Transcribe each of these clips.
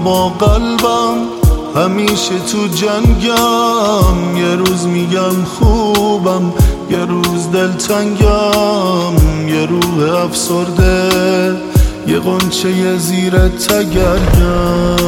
با قلبم همیشه تو جنگم. یه روز میگم خوبم، یه روز دلتنگم، یه روح افسرده، یه غنچه زیر تگرگم.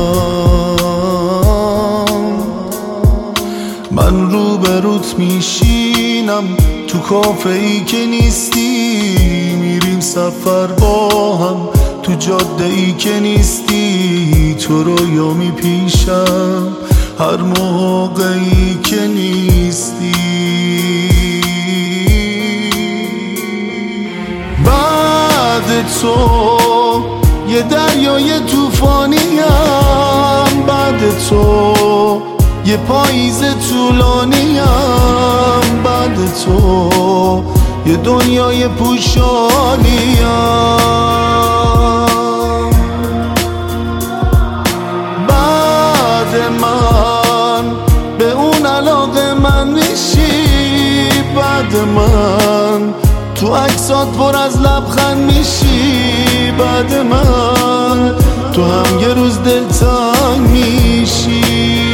من روبروت میشینم تو کافه ای که نیستی، میریم سفر با هم تو جاده ای که نیستی. تو رویا میپیشم هر موقعی که نیستی. بعد تو یه دریای طوفانیم، بعد تو یه پاییز طولانیم، بعد تو یه دنیای پوشانیم. بعد من به اون علاقه من میشی، بعد من تو عکسات پر از لبخند میشی، بعد من تو هم یه روز دلتنگ میشی.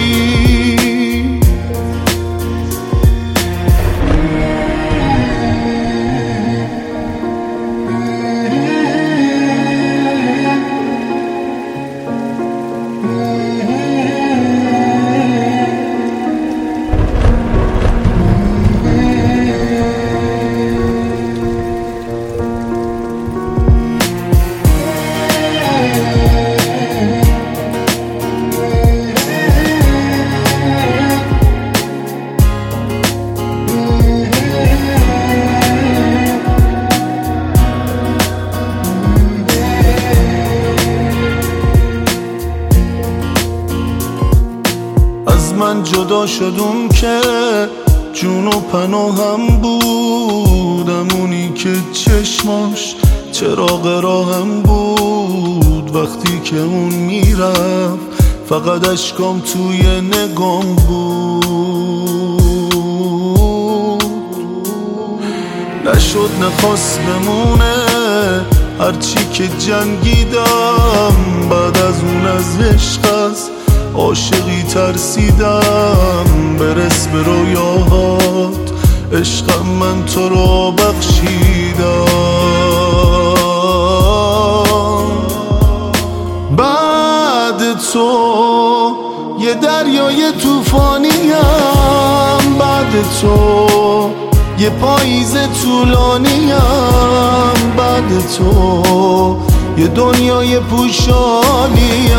من جدا شدم که جون و پناهم بودم، اونی که چشماش چراغ راهم بود. وقتی که اون میرفت فقط اشکام توی نگام بود. نشد نخواست بمونه هرچی که جنگیدم، بعد از اون از عشق است عاشقی ترسیدم. برس به رویاهات عشقم، من تو رو بخشیدم. بعد تو یه دریای طوفانیم، بعد تو یه پاییز طولانیم، بعد تو یه دنیای پوشانیم.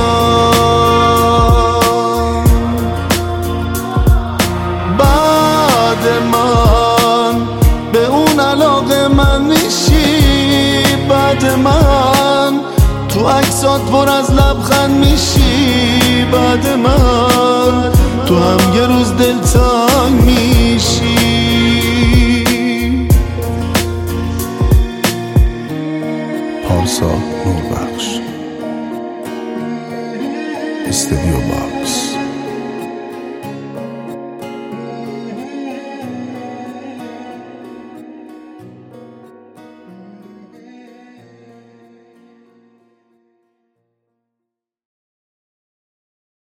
بعد من به اون علاقه من میشی، بعد من تو عکسات پر از لبخند میشی، بعد من تو هم یه روز دلتنگ میشی.